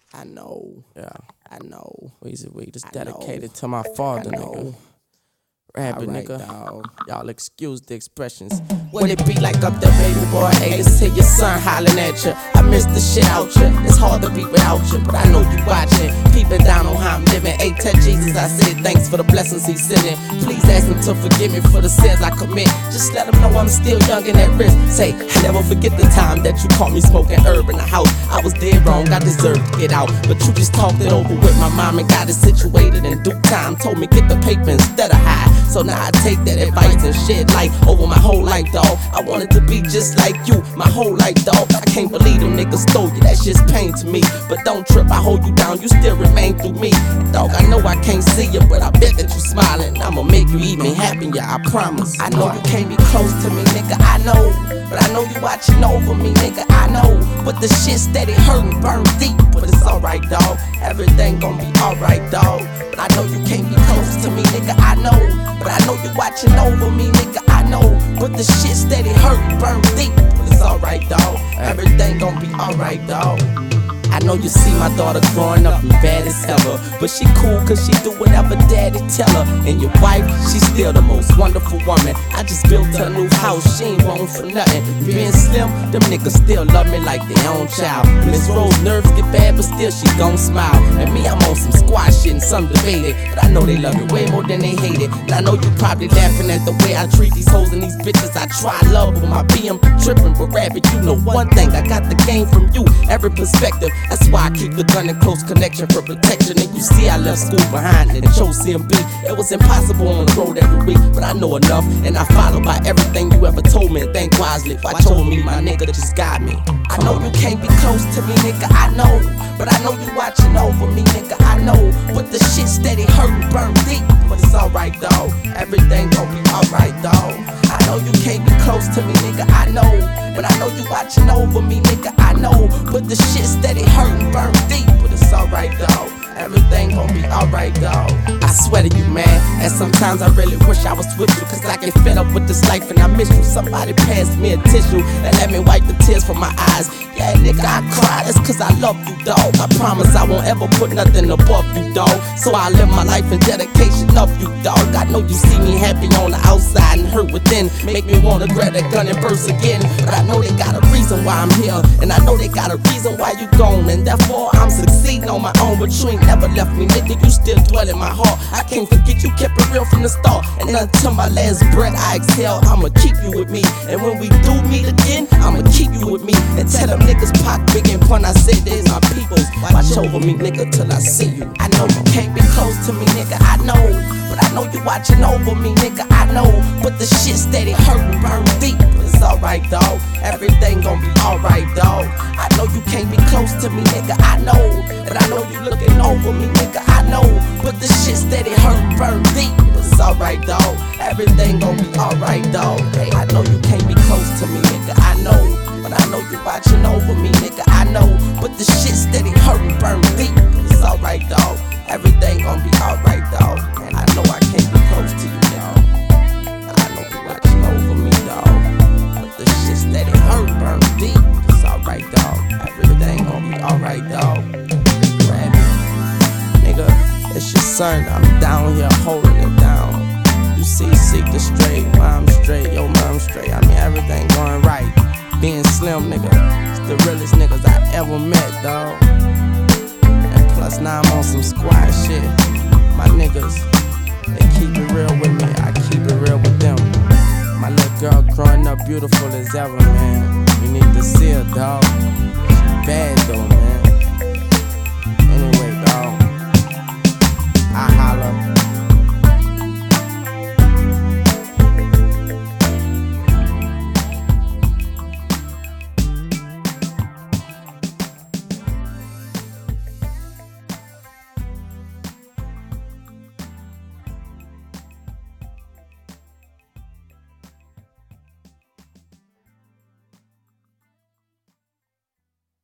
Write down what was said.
I know. Yeah. I know. Weezy Week, just dedicated to my father, nigga. Rabbit, nigga. Y'all excuse the expressions. What it be like up there, baby boy? Hey, to see your son hollering at you. I miss the shit out you. It's hard to be without you, but I know you watching. Peeping down on how I'm living. Hey, tell Jesus I said thanks for the blessings he's sending. Please ask him to forgive me for the sins I commit. Just let him know I'm still young and at risk. Say, I never forget the time that you caught me smoking herb in the house. I was dead wrong, I deserved to get out. But you just talked it over with my mom and got it situated in due time. Told me get the paper instead of hide. So now I take that advice and shed light over my whole life, dawg. I wanted to be just like you, my whole life, dawg. I can't believe them niggas stole you, that shit's pain to me. But don't trip, I hold you down, you still remain through me. Dawg, I know I can't see you, but I bet that you smiling. I'ma make you even happier, I promise. I know you can't be close to me, nigga, I know. But I know you watching over me, nigga, I know. But the shit steady hurting, burn deep. But it's alright, dawg, everything gon' be alright, dawg. But I know you can't be close to me, nigga, I know. But I know you watching over me, nigga, I know. But the shit steady hurting, burn deep. But it's alright, dawg, everything gon' be alright, dawg. I know you see my daughter growing up and bad as ever, but she cool cause she do whatever daddy tell her. And your wife, she's still the most wonderful woman. I just built her a new house, she ain't want for nothing. Being slim, them niggas still love me like their own child. Miss Rose nerves get bad, but still she gon' smile. And me, I'm on some squash shit and some debated, but I know they love it way more than they hate it. And I know you probably laughing at the way I treat these hoes and these bitches. I try love with my BM tripping, but rabbit, you know one thing, I got the game from you, every perspective. That's why I keep the gun in close connection for protection. And you see I left school behind and chose CMB. It was impossible on the road every week, but I know enough, and I follow by everything you ever told me and think wisely. Watch over me, my nigga just got me. I know you can't be close to me, nigga, I know. But I know you watching over me, nigga, I know. But the shit steady hurting, burn deep. But it's alright, dawg, everything gon' be alright, dawg. I know you can't be close to me, nigga, I know. But I know you watching over me, nigga, I know. But the shit steady hurting, burn deep. But it's alright, dawg, everything gon' be alright, dawg. I swear to you, man, and sometimes I really wish I was with you, cause I get fed up with this life and I miss you. Somebody pass me a tissue and let me wipe the tears from my eyes. Yeah, nigga, I cry, that's cause I love you, dawg. I promise I won't ever put nothing above you, dawg. So I live my life in dedication of you, dawg. I know you see me happy on the outside and hurt within. Make me wanna grab that gun and burst again. But I know they got a reason why I'm here, and I know they got a reason why you gone. And therefore I'm succeeding on my own, but you ain't never left me, nigga, you still dwell in my heart. I can't forget you kept it real from the start. And until my last breath I exhale, I'ma keep you with me. And when we do meet again, I'ma keep you with me. And tell them niggas pop big and pun, I say there's my peoples. Watch over me, nigga, till I see you. I know you can't be close to me, nigga, I know. But I know you watching over me, nigga, I know. But the shit steady hurting, burn deep. But it's alright, dawg, everything gon' be alright, dawg. I know you can't be close to me, nigga, I know. And I know you looking over me, nigga, I know. But the shit steady hurting, burn deep. But it's alright, dawg, everything gon' be alright, dawg. Hey, I know you can't be close to me, nigga, I know. But I know you watching over me, nigga, I know. But the shit steady hurting, burn deep. But it's alright, dawg, everything gon' be alright, dawg. And I know I can't be close to you, dawg. I know you watching over me, dawg. But the shit steady hurting, burn deep. It's alright, dawg, everything gon' be alright, dawg. Grab it, nigga, it's your son, I'm down here holding it down. You see, seek the straight, mom straight, yo mom straight. I mean, everything going right. Being slim, nigga, it's the realest niggas I ever met, dawg. And plus now I'm on some squad shit. My niggas, they keep it real with me, I keep it real with them. My little girl growing up beautiful as ever, man. You need to see her, dawg. She bad though, man.